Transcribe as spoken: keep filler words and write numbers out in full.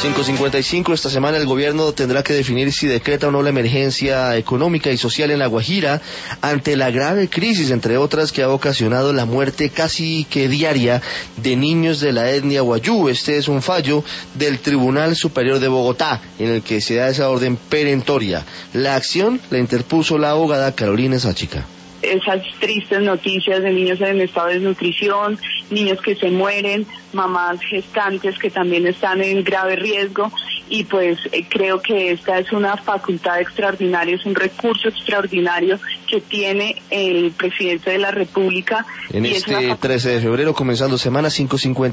cinco cincuenta y cinco, esta semana el gobierno tendrá que definir si decreta o no la emergencia económica y social en La Guajira ante la grave crisis, entre otras, que ha ocasionado la muerte casi que diaria de niños de la etnia wayú. Este es un fallo del Tribunal Superior de Bogotá, en el que se da esa orden perentoria. La acción la interpuso la abogada Carolina Sáchica. Esas tristes noticias de niños en estado de desnutrición, niños que se mueren, mamás gestantes que también están en grave riesgo, y pues eh, creo que esta es una facultad extraordinaria, es un recurso extraordinario que tiene el presidente de la República. En este trece de febrero, comenzando semana, cinco cincuenta.